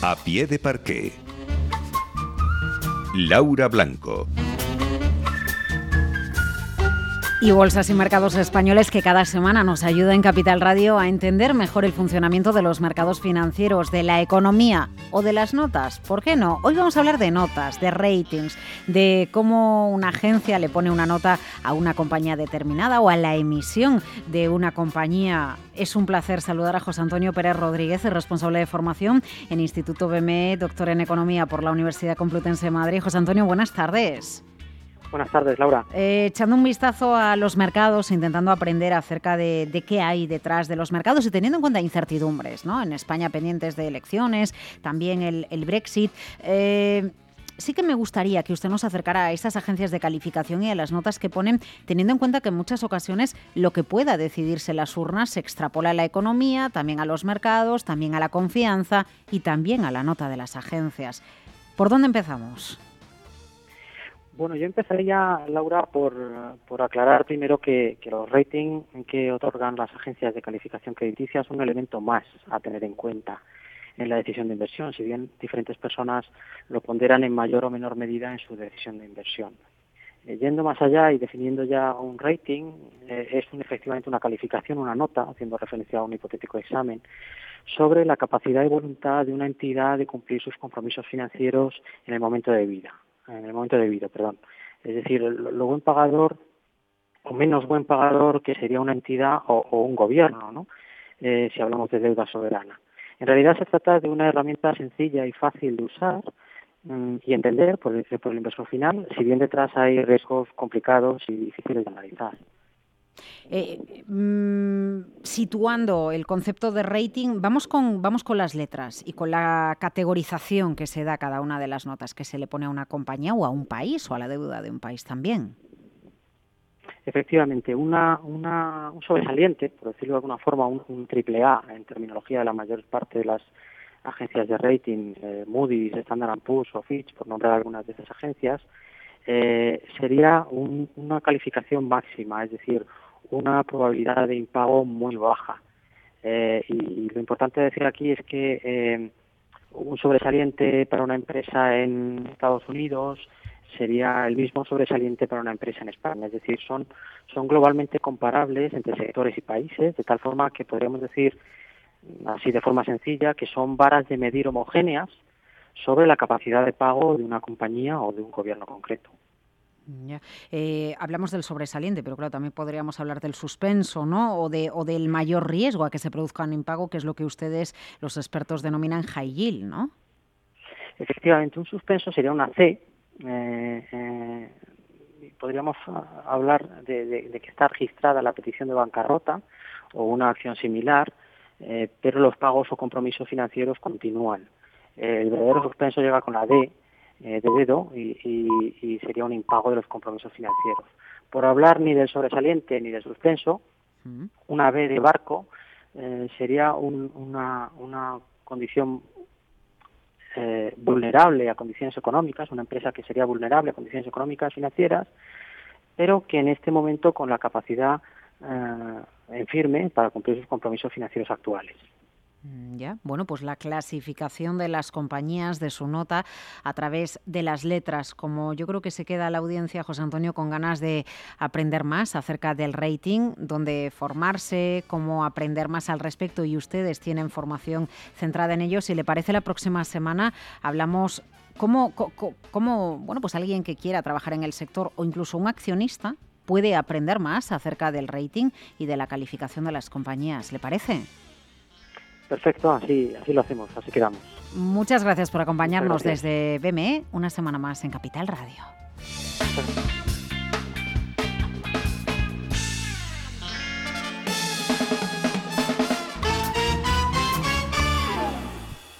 A pie de parqué. Laura Blanco. Y Bolsas y Mercados Españoles, que cada semana nos ayuda en Capital Radio a entender mejor el funcionamiento de los mercados financieros, de la economía o de las notas. ¿Por qué no? Hoy vamos a hablar de notas, de ratings, de cómo una agencia le pone una nota a una compañía determinada o a la emisión de una compañía. Es un placer saludar a José Antonio Pérez Rodríguez, el responsable de formación en Instituto BME, doctor en Economía por la Universidad Complutense de Madrid. José Antonio, buenas tardes. Buenas tardes, Laura. Echando un vistazo a los mercados, intentando aprender acerca de qué hay detrás de los mercados y teniendo en cuenta incertidumbres, ¿no? En España pendientes de elecciones, también el Brexit. Sí que me gustaría que usted nos acercara a esas agencias de calificación y a las notas que ponen, teniendo en cuenta que en muchas ocasiones lo que pueda decidirse en las urnas se extrapola a la economía, también a los mercados, también a la confianza y también a la nota de las agencias. ¿Por dónde empezamos? Bueno, yo empezaría, Laura, por aclarar primero que los ratings que otorgan las agencias de calificación crediticia son un elemento más a tener en cuenta en la decisión de inversión, si bien diferentes personas lo ponderan en mayor o menor medida en su decisión de inversión. Yendo más allá y definiendo ya un rating, es efectivamente una calificación, una nota, haciendo referencia a un hipotético examen, sobre la capacidad y voluntad de una entidad de cumplir sus compromisos financieros en el momento debido. Es decir, lo buen pagador o menos buen pagador que sería una entidad o un gobierno, ¿no? Si hablamos de deuda soberana. En realidad se trata de una herramienta sencilla y fácil de usar y entender por el inversor final, si bien detrás hay riesgos complicados y difíciles de analizar. Situando el concepto de rating, vamos con las letras y con la categorización que se da a cada una de las notas que se le pone a una compañía o a un país o a la deuda de un país también. Efectivamente, un sobresaliente, por decirlo de alguna forma, un triple A en terminología de la mayor parte de las agencias de rating, Moody's, Standard & Poor's o Fitch, por nombrar algunas de esas agencias, sería una calificación máxima, es decir, una probabilidad de impago muy baja. Y lo importante decir aquí es que un sobresaliente para una empresa en Estados Unidos sería el mismo sobresaliente para una empresa en España. Es decir, son globalmente comparables entre sectores y países, de tal forma que podríamos decir, así de forma sencilla, que son varas de medir homogéneas sobre la capacidad de pago de una compañía o de un gobierno concreto. Ya. Hablamos del sobresaliente, pero claro, también podríamos hablar del suspenso, ¿no? O del mayor riesgo a que se produzca un impago, que es lo que ustedes, los expertos, denominan high yield, ¿no? Efectivamente, un suspenso sería una C. Podríamos hablar de que está registrada la petición de bancarrota o una acción similar, pero los pagos o compromisos financieros continúan. El verdadero suspenso llega con la D, de dedo, y sería un impago de los compromisos financieros. Por hablar ni del sobresaliente ni del suspenso, una B de barco sería una condición vulnerable a condiciones económicas, una empresa que sería vulnerable a condiciones económicas financieras, pero que en este momento con la capacidad en firme para cumplir sus compromisos financieros actuales. Ya, bueno, pues la clasificación de las compañías, de su nota, a través de las letras. Como yo creo que se queda la audiencia, José Antonio, con ganas de aprender más acerca del rating, dónde formarse, cómo aprender más al respecto, y ustedes tienen formación centrada en ello. Si le parece, la próxima semana hablamos cómo bueno, pues alguien que quiera trabajar en el sector o incluso un accionista puede aprender más acerca del rating y de la calificación de las compañías. ¿Le parece? Perfecto, así lo hacemos, así quedamos. Muchas gracias por acompañarnos desde BME una semana más en Capital Radio. Perfecto.